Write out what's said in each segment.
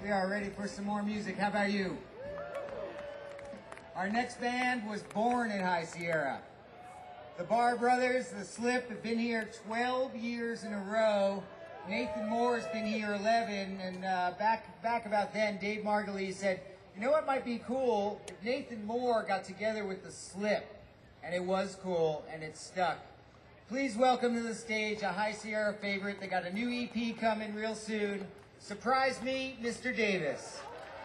We are ready for some more music. How about you? Our next band was born in High Sierra. The Barr Brothers, The Slip, have been here 12 years in a row. Nathan Moore has been here 11, and back about then, Dave Margulies said, you know what might be cool? If Nathan Moore got together with The Slip. And it was cool, and it stuck. Please welcome to the stage a High Sierra favorite. They got a new EP coming real soon. Surprise Me, Mr. Davis.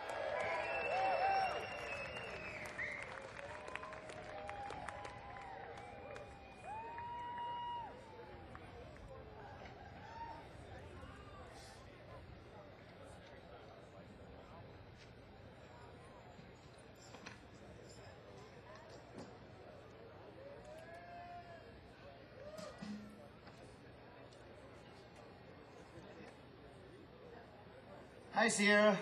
Hi, Sierra.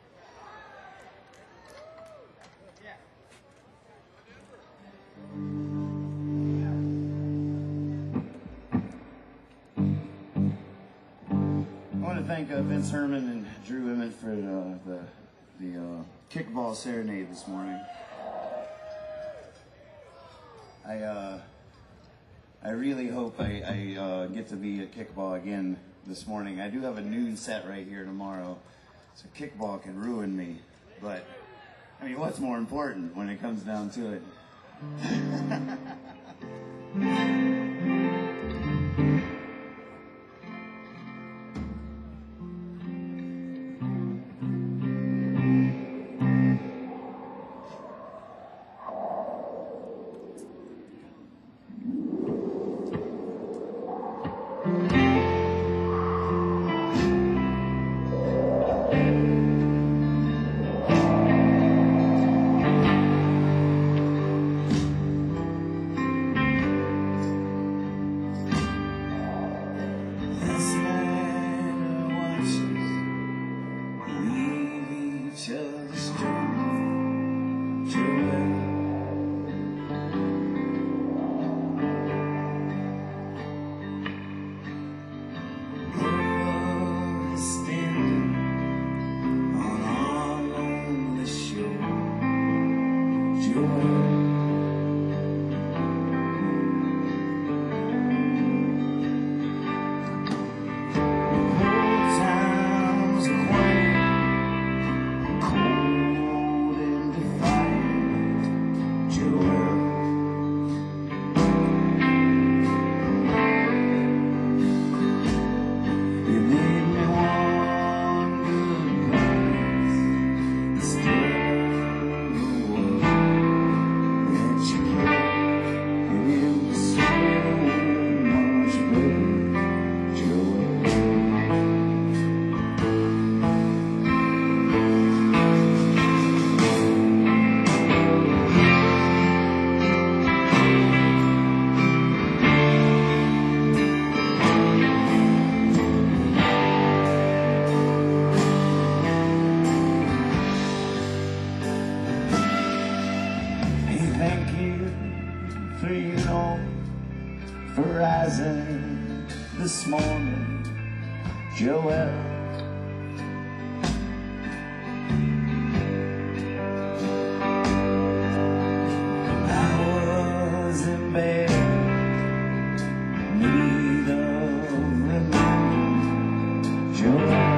I want to thank Vince Herman and Drew Emmett for the kickball serenade this morning. I really hope I get to be at kickball again this morning. I do have a noon set right here tomorrow. So kickball can ruin me, but I mean, what's more important when it comes down to it? This morning, Joel. I was in bed, need of reminding, Joel.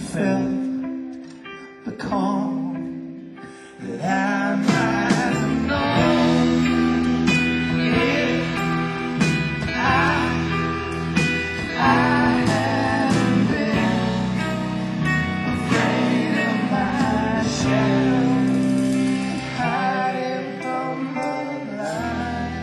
felt the calm that I might have known if I hadn't been afraid of my shadow hiding from the light.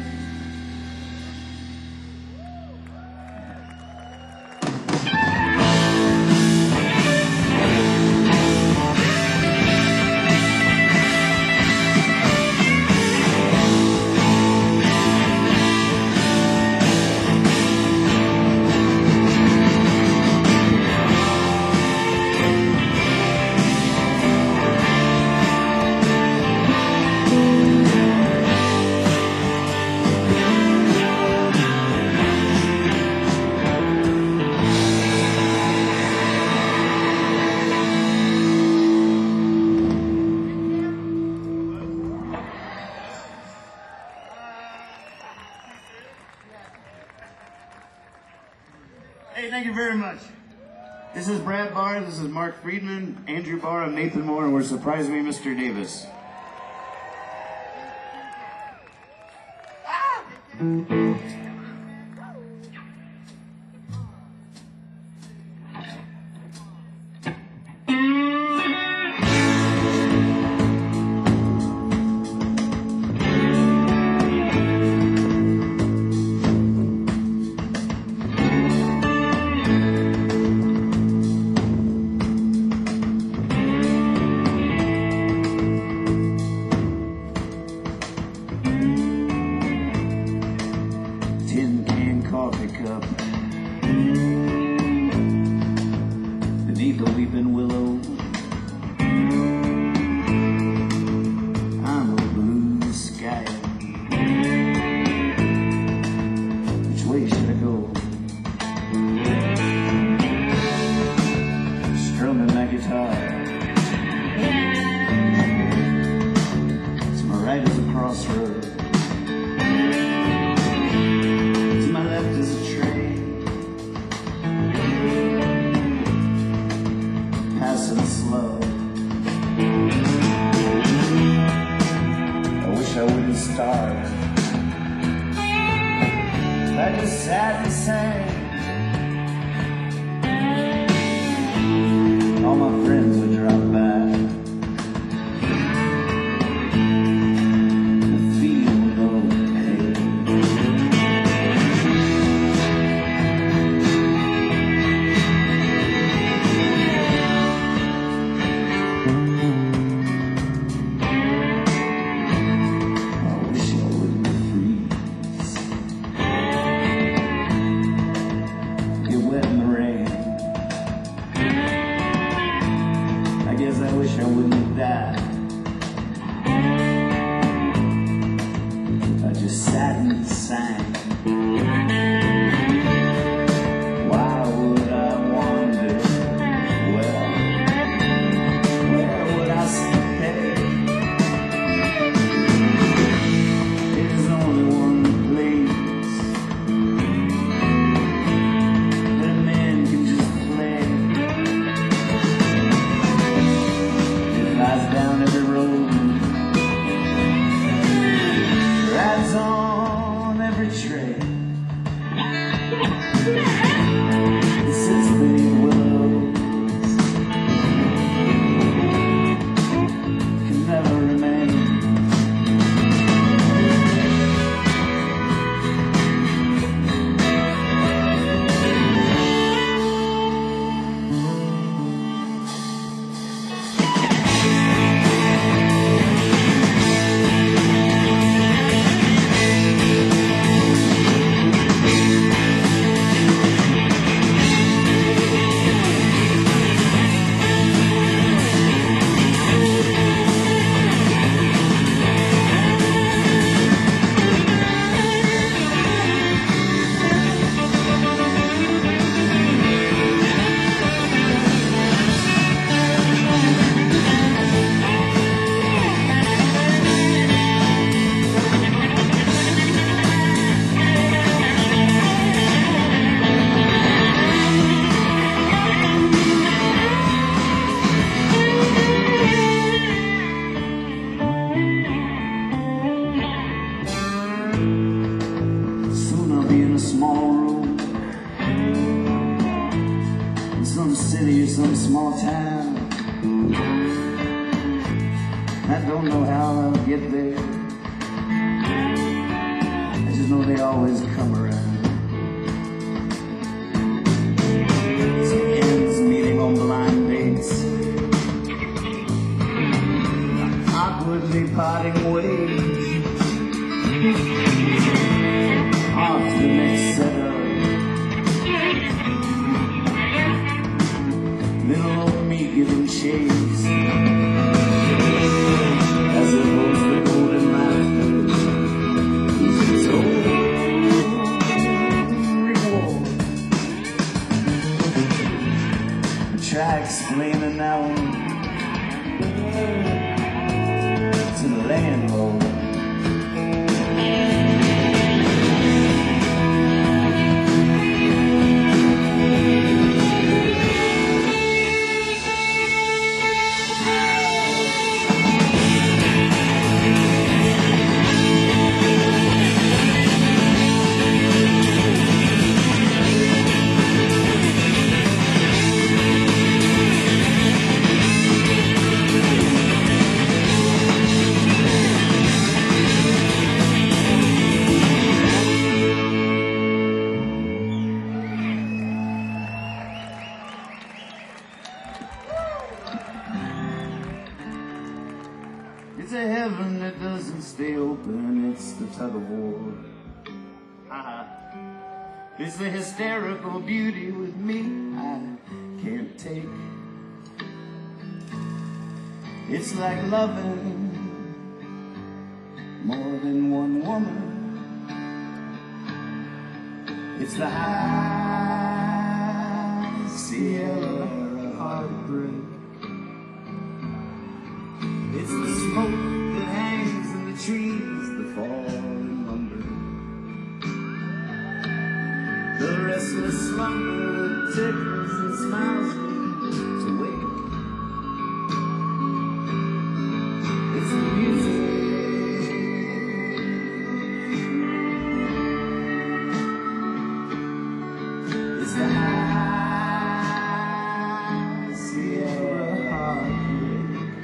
Hey, thank you very much. This is Brad Barr, this is Mark Friedman, Andrew Barr, and Nathan Moore, and we're Surprise Me, Mr. Davis. Tin can coffee cup beneath the weeping willow. I'm a blue sky. Which way should I go? Strumming my guitar. To my right is a crossroad. Is a train passing slow. I wish I wouldn't starve. I just sat and sang. All my friends would drop by. I wish I wouldn't die. I just sat and sang. Why would I wonder? Well, where would I stay? There's only one place that a man can just play. Lies down town. I don't know how I'll get there. I just know they always come around. Some ends meeting on blind dates, awkwardly parting ways. Off the next setup, little old me giving chase as it holds the golden laughter. Its own reward. Try explaining that one to the landlord. It's a heaven that doesn't stay open, it's the tug of war. It's the hysterical beauty with me I can't take. It's like loving more than one woman. It's the high Sierra heartbreak. It's the smoke that hangs in the trees, the falling lumber, the restless slumber that tickles and smiles me to wake. It's the music, it's the high Sierra heartbreak.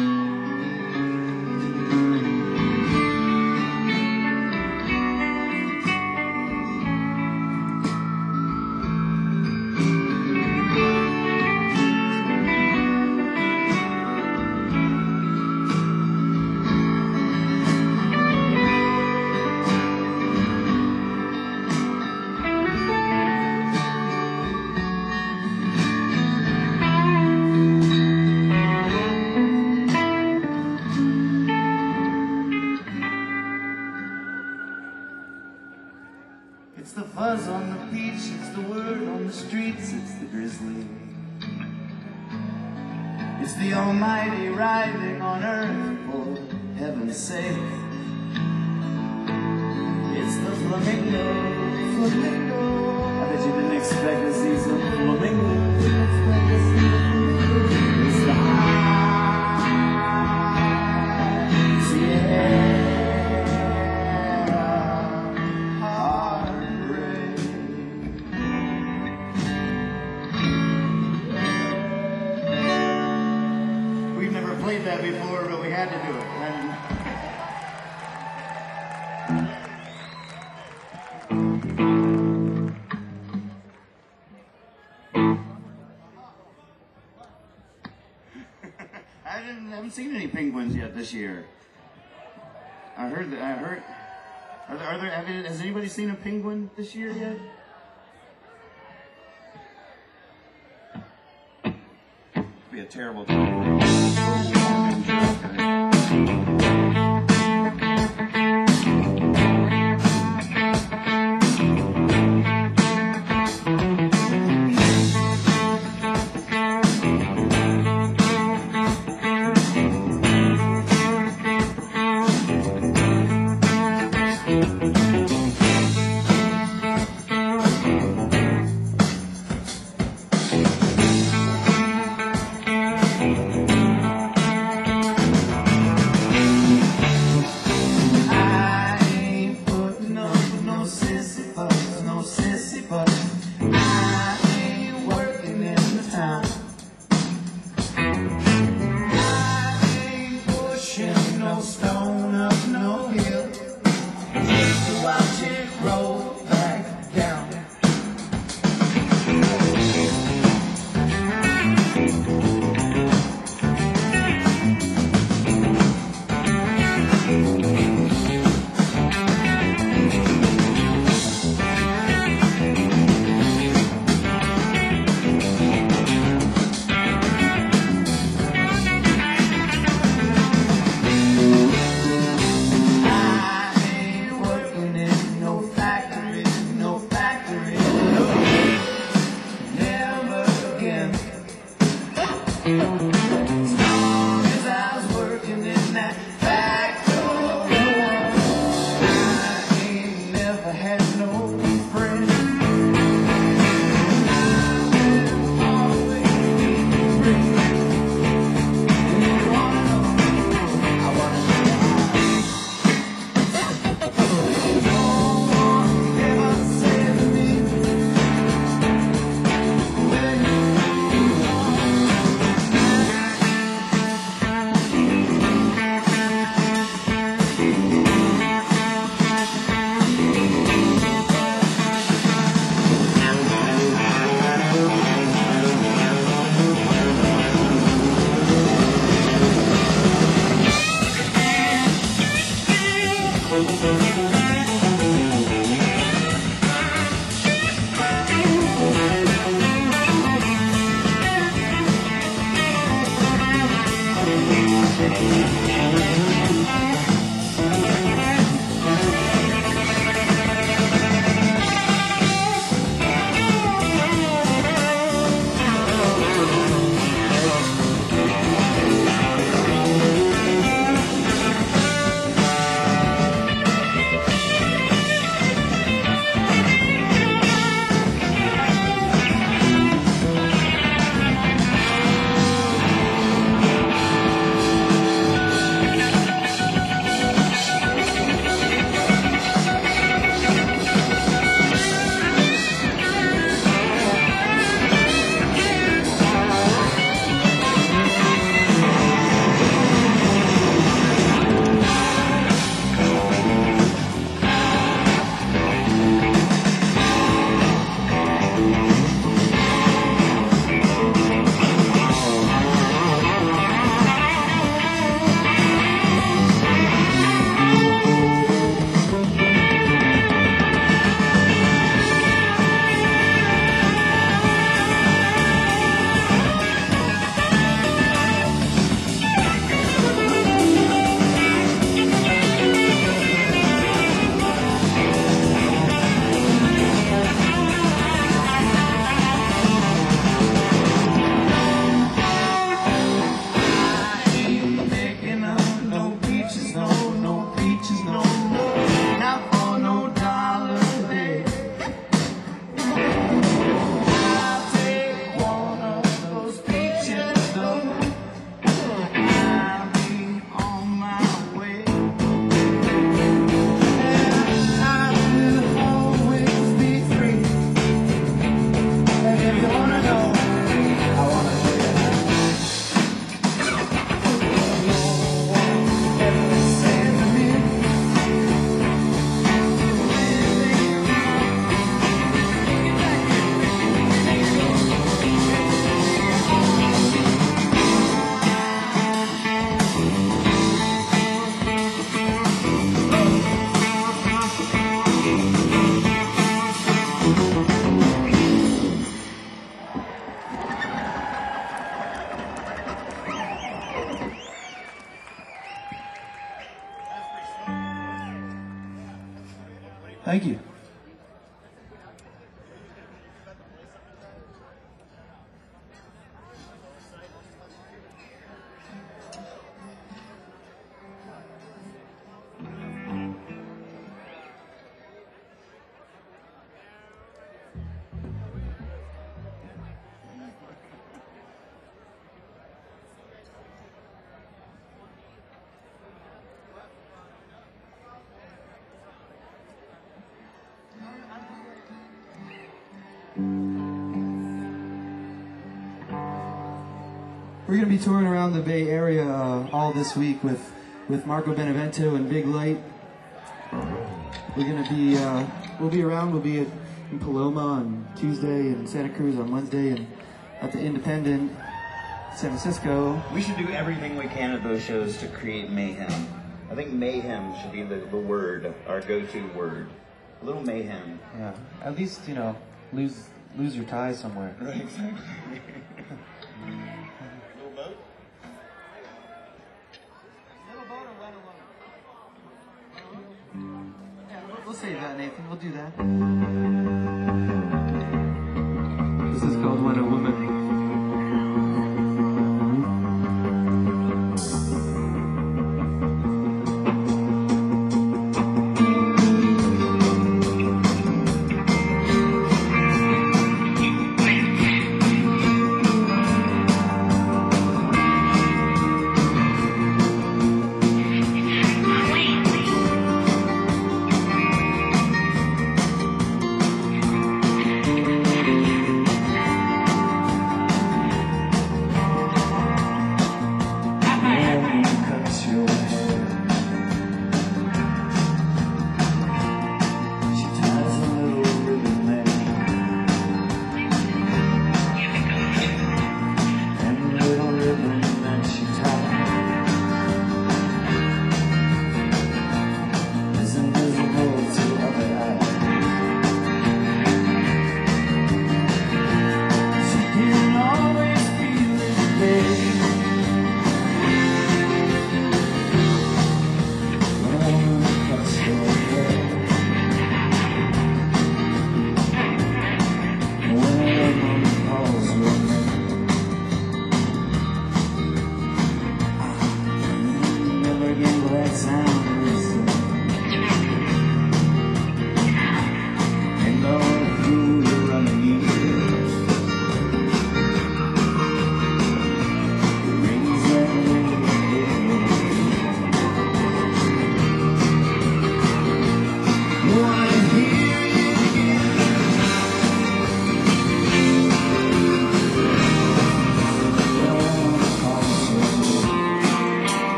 It's the fuzz on the beach, it's the word on the streets, it's the grizzly. It's the almighty writhing on earth for heaven's sake. It's the flamingo, flamingo. I bet you didn't expect to see some flamingo. It's the high Sierra. Played that before, but we had to do it. I haven't seen any penguins yet this year. I heard. Are there? Has anybody seen a penguin this year yet? It'd be a terrible time. As long as I was working in that factory, I ain't never had no friends. Thank you. We're going to be touring around the Bay Area all this week with Marco Benevento and Big Light. We're going to be, we'll be around. We'll be in Paloma on Tuesday and Santa Cruz on Wednesday and at the Independent, San Francisco. We should do everything we can at those shows to create mayhem. I think mayhem should be the word, our go-to word. A little mayhem. Yeah, at least, you know, lose your tie somewhere. Right, exactly. We'll save that, Nathan. We'll do that. This is called When a Woman.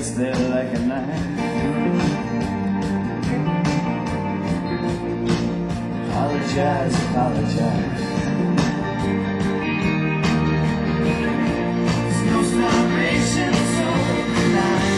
sits there like a knife. Apologize, apologize. There's no salvation, so nice.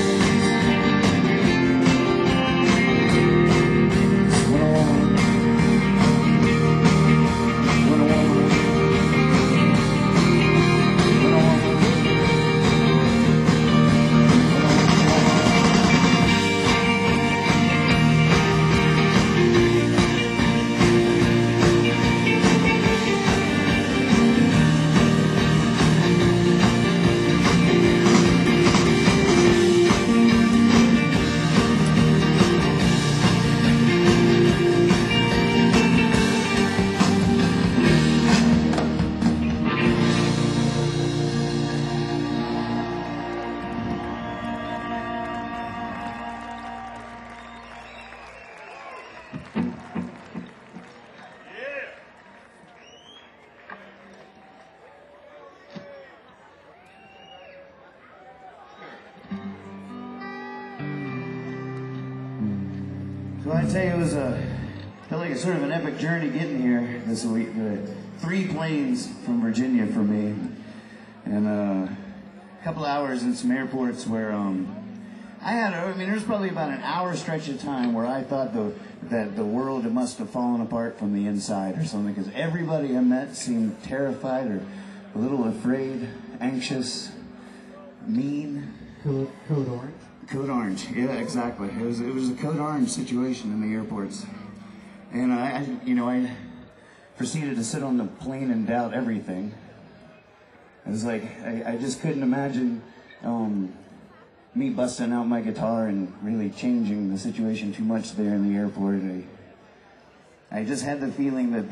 So I tell you, it was felt like a sort of an epic journey getting here this week. 3 planes from Virginia for me, and a couple hours in some airports where there's probably about an hour stretch of time where I thought that the world must have fallen apart from the inside or something, because everybody I met seemed terrified or a little afraid, anxious, mean. Code Orange. Code Orange, yeah, exactly. It was a Code Orange situation in the airports, and I proceeded to sit on the plane and doubt everything. It was like I just couldn't imagine me busting out my guitar and really changing the situation too much there in the airport. I just had the feeling that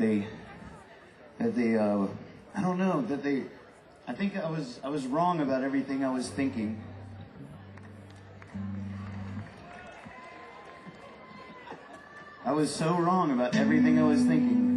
I think I was wrong about everything I was thinking. I was so wrong about everything I was thinking.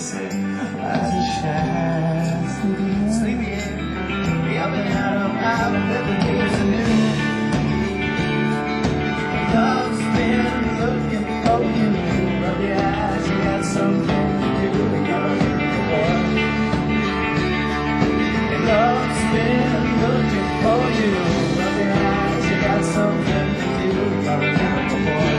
as it shines through the air. Sleepy in. Up and out of every day's anew. Love's been looking for you. Rub your eyes, you got something to do. We gotta learn the boy. Love's been looking for you. Rub your eyes, you got something to do. Gotta learn the boy.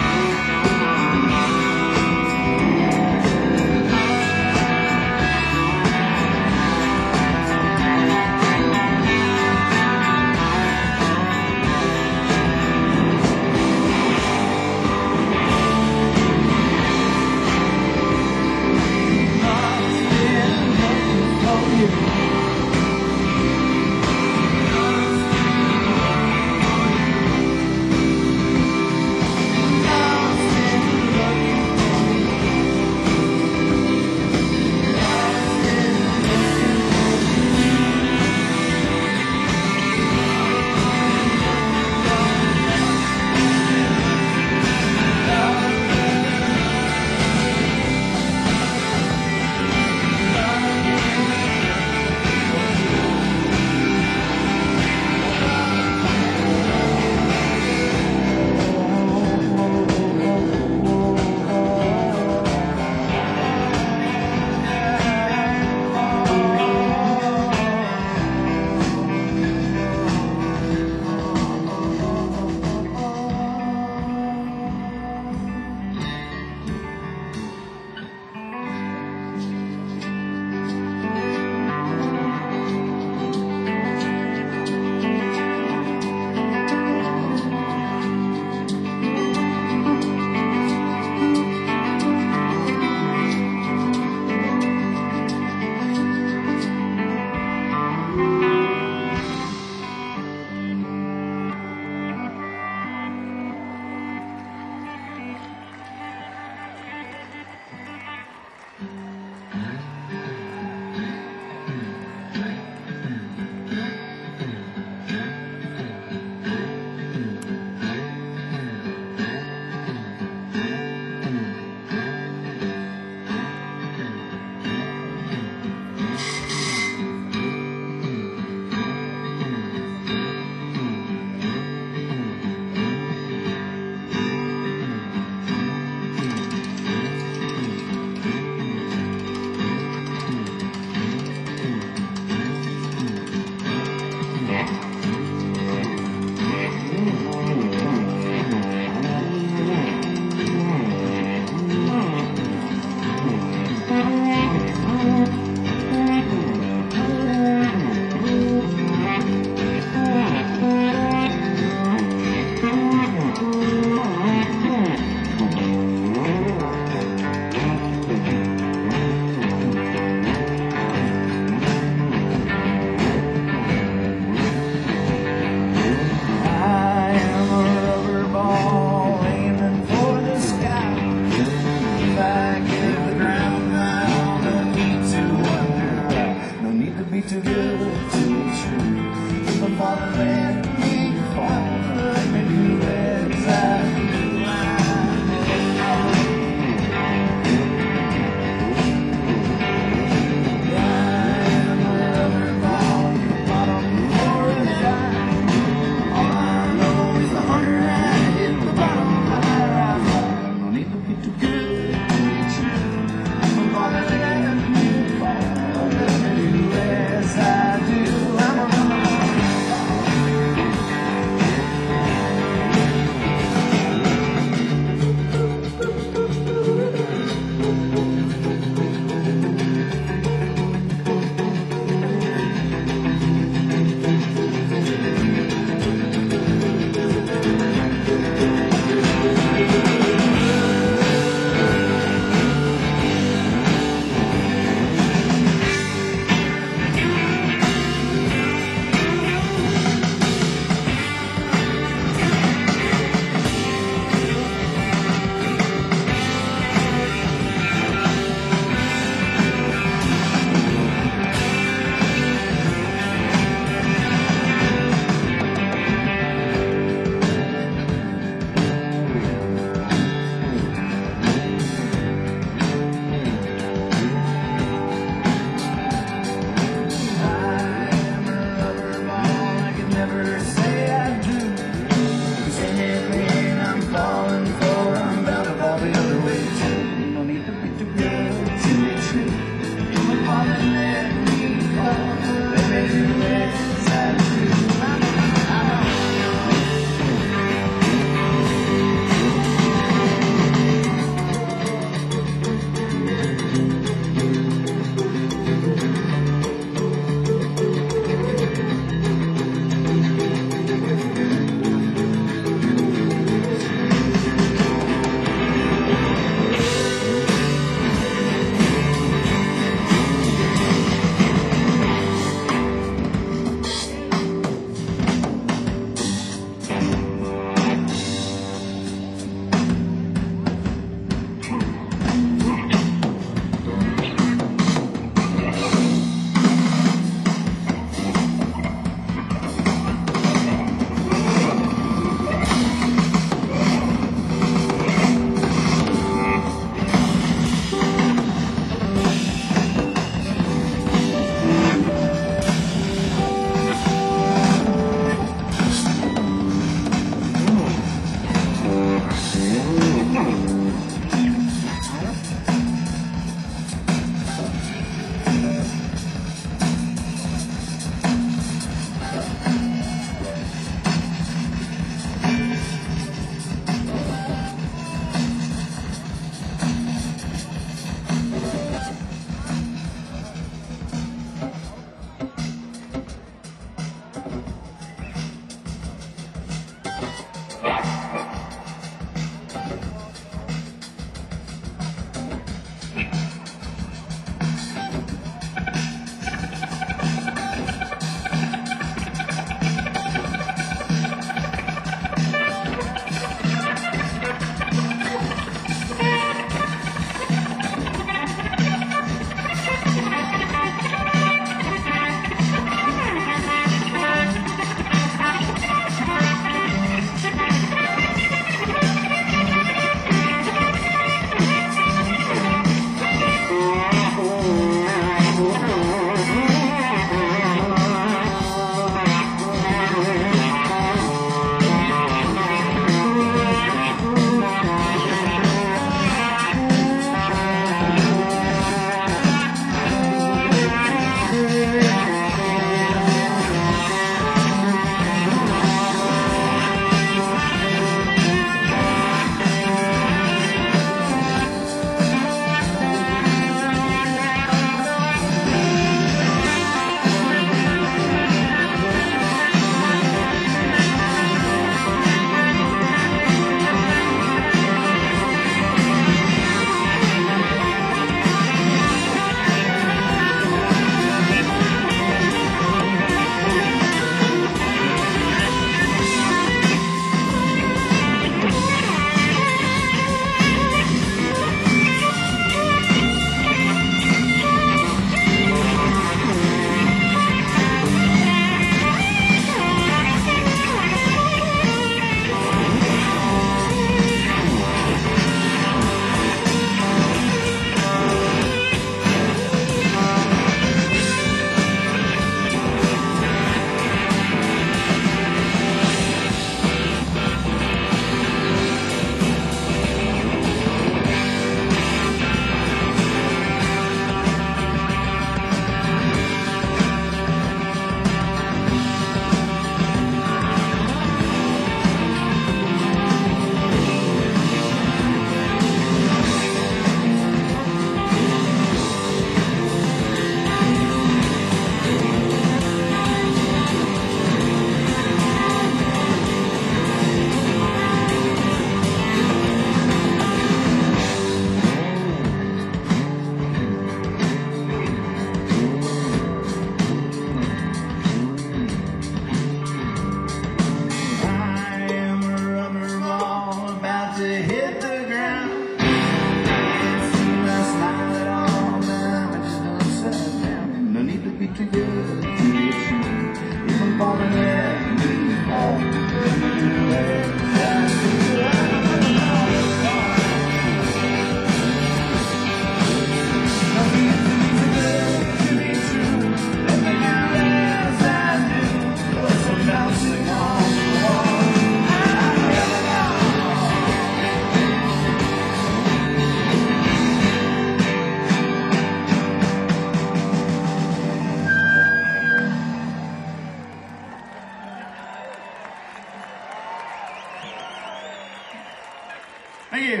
Thank you.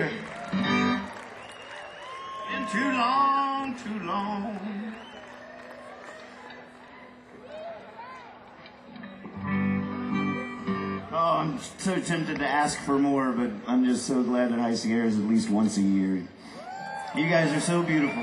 Been too long, too long. Oh, I'm so tempted to ask for more, but I'm just so glad that High Sierra is at least once a year. You guys are so beautiful.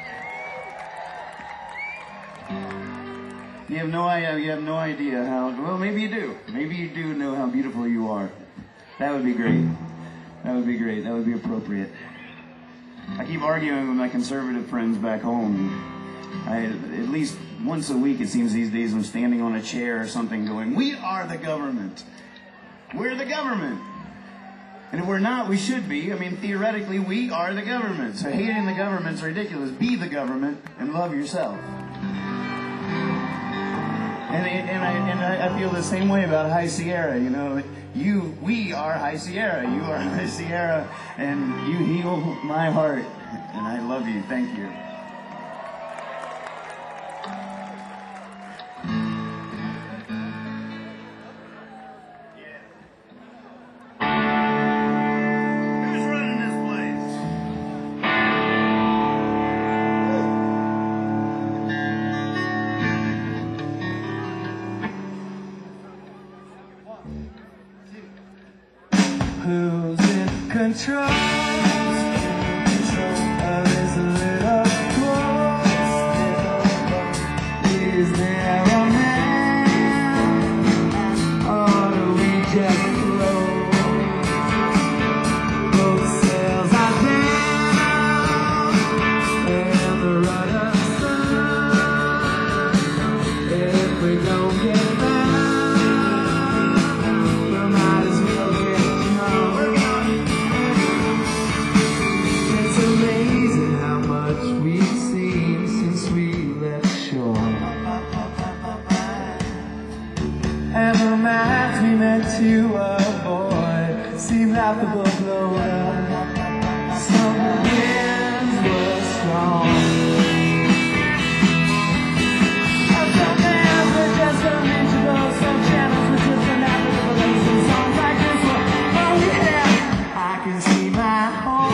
You have no idea how, well, maybe you do. Maybe you do know how beautiful you are. That would be great. That would be great. That would be appropriate. I keep arguing with my conservative friends back home. At least once a week, it seems these days, I'm standing on a chair or something going, "We are the government. We're the government." And if we're not, we should be. I mean, theoretically, we are the government. So hating the government's ridiculous. Be the government and love yourself. And I feel the same way about High Sierra. You know, we are High Sierra. You are High Sierra, and you heal my heart. And I love you. Thank you. Who's running this place? Who's in control? Of this little close? Is there a man? Or do we just float? Both sails are down, and the rudder's sun. If we don't get found, we might as well get It's amazing how much we've seen since we left shore. And the math we meant to avoid seemed laughable blown up. Some winds were strong, and some hands were just unreachable. Some channels were just unnavigable, and some songs like this one, oh yeah, I can see my home.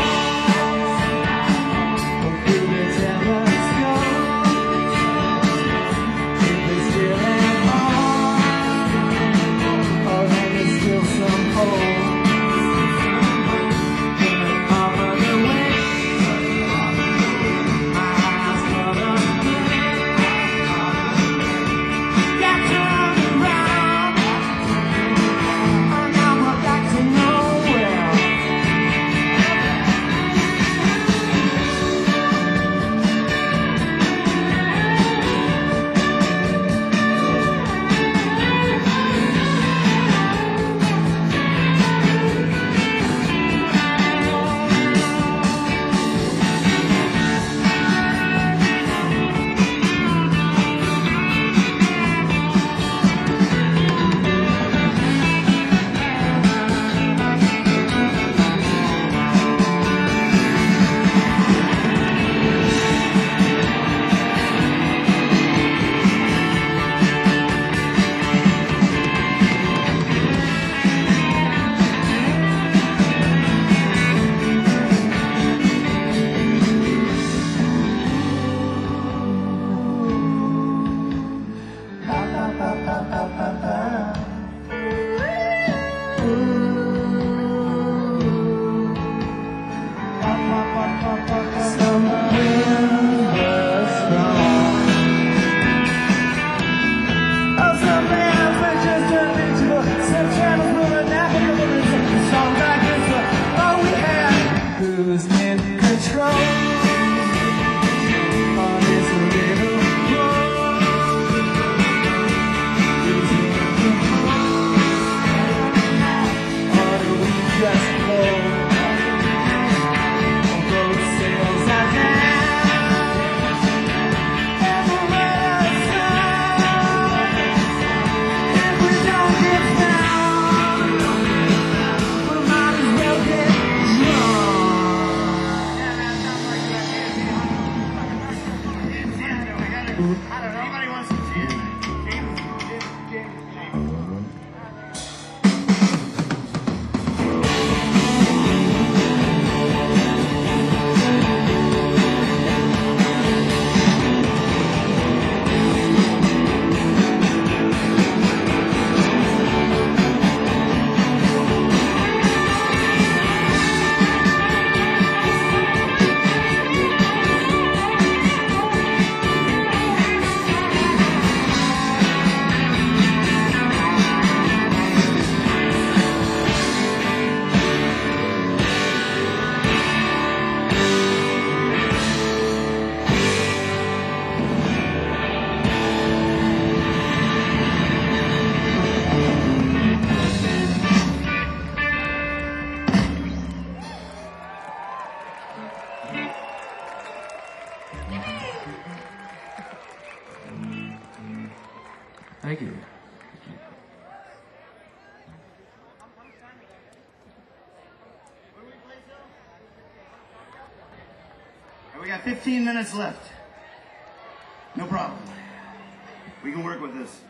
we got 15 minutes left. No problem. We can work with this.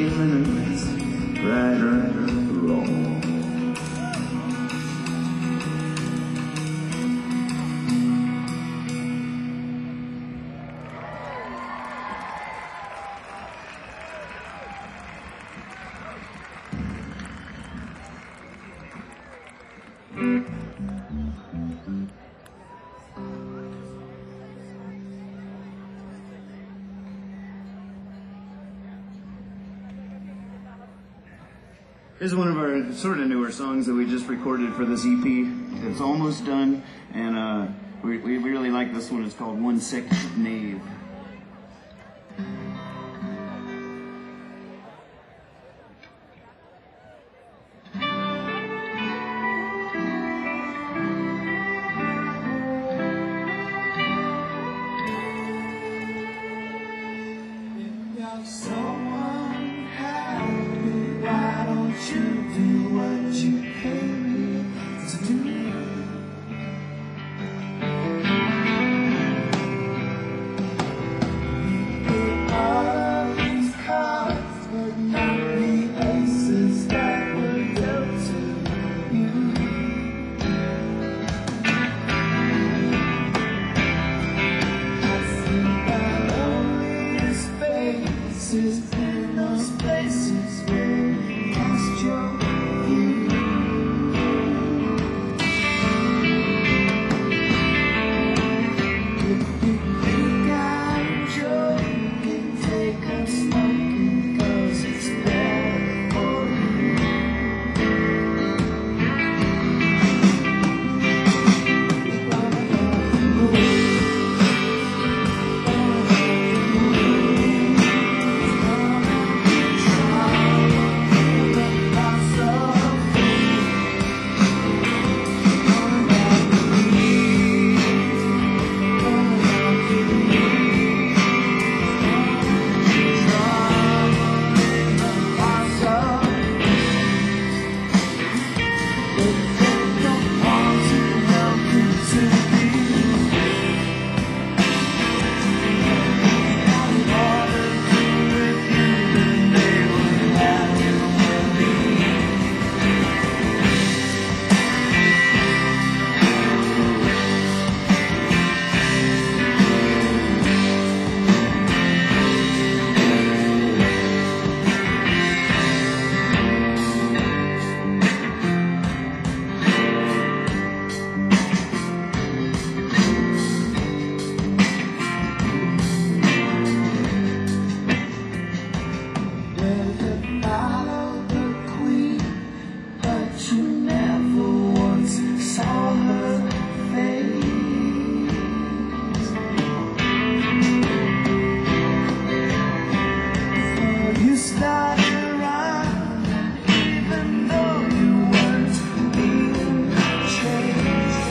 minutes, right or wrong. Here's one of our sort of newer songs that we just recorded for this EP. It's almost done, and we really like this one. It's called One Sick Knave. Someone happy, why don't you do what you came to do? You get all these cards, but not the aces that were dealt to you. I see my loneliest faces in those places where you lost your view. If you think I'm joking, take up smoking, 'cause it's better for you. Follow the queen, but you never once saw her face. So you started around, even though you weren't being changed.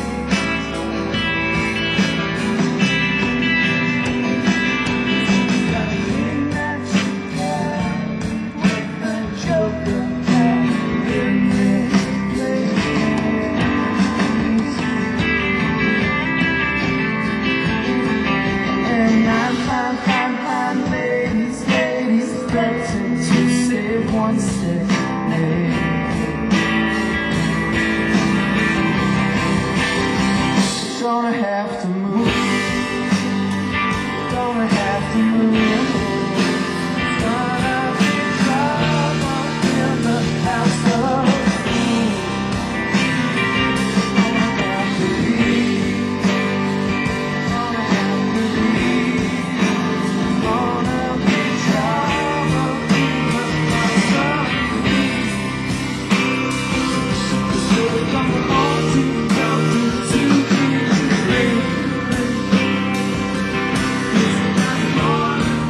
Something that you carried with a joker in this place. And I'm ladies, threaten to save one sick name. Gonna have to move. Gonna have to move. Gonna be trouble in the house of fools. Gonna have to leave. Gonna have to leave. Gonna be trouble in the house of fools. Still come home to come to be free. It's not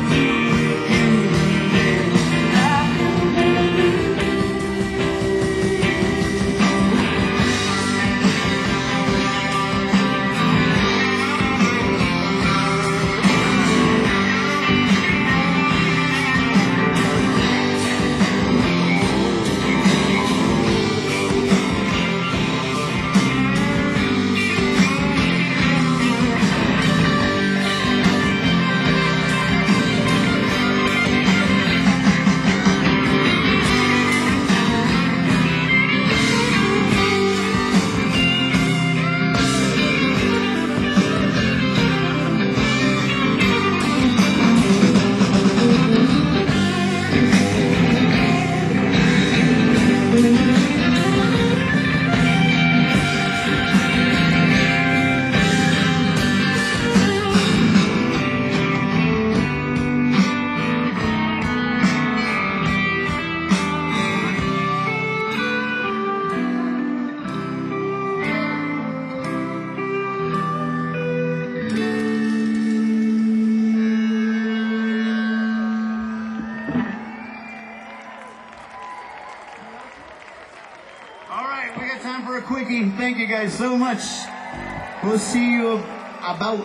everybody. Thank you guys so much. We'll see you about.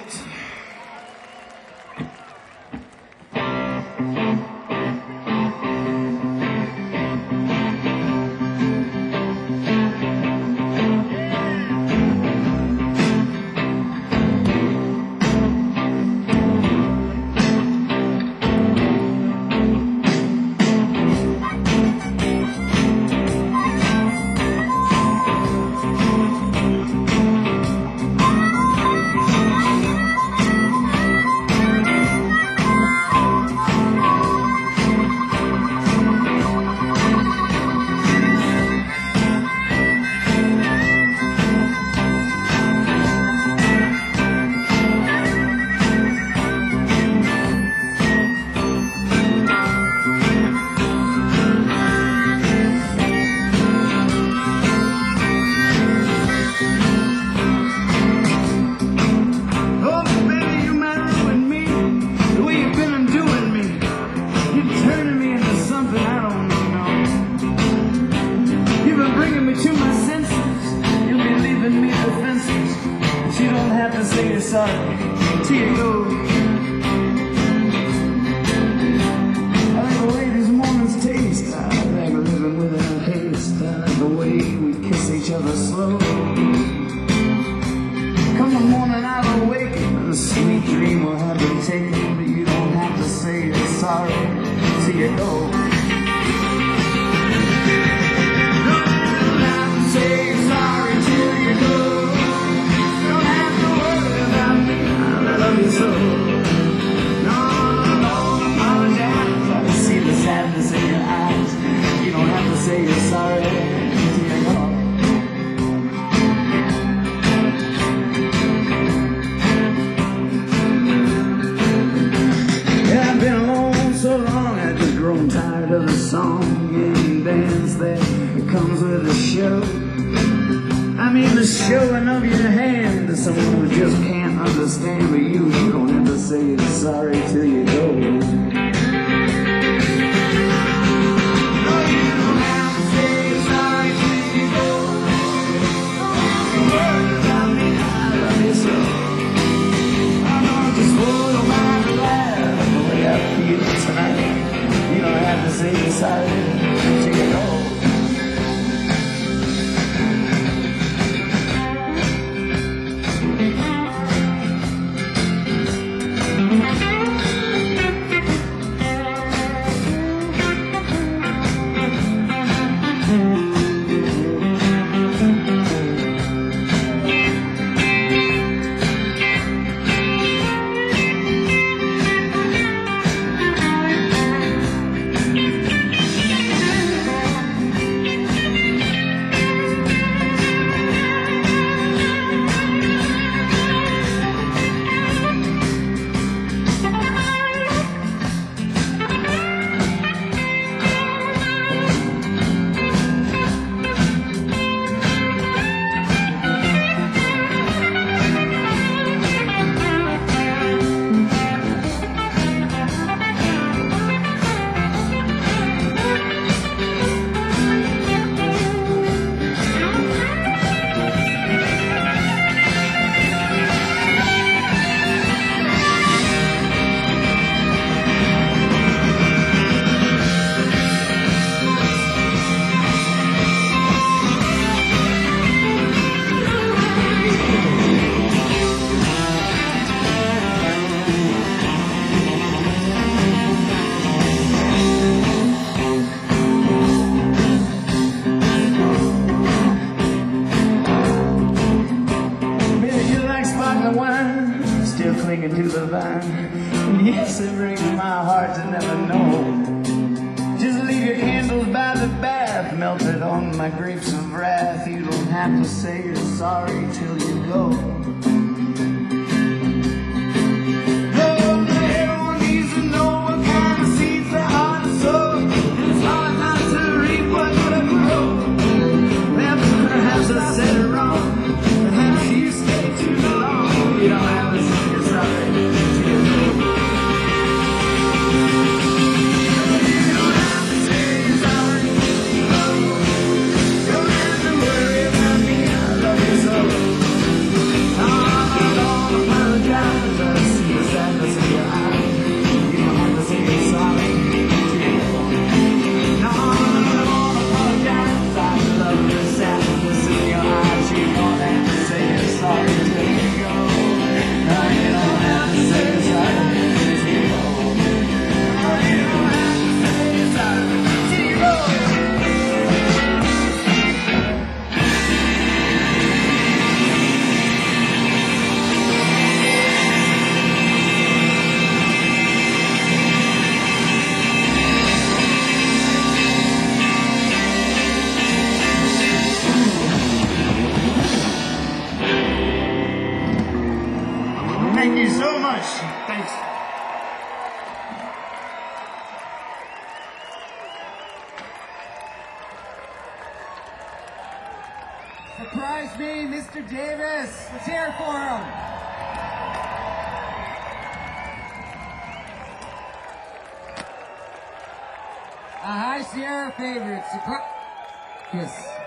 Surprise me, Mr. Davis. Let's hear it for him. A High Sierra favorite. Surprise. Yes.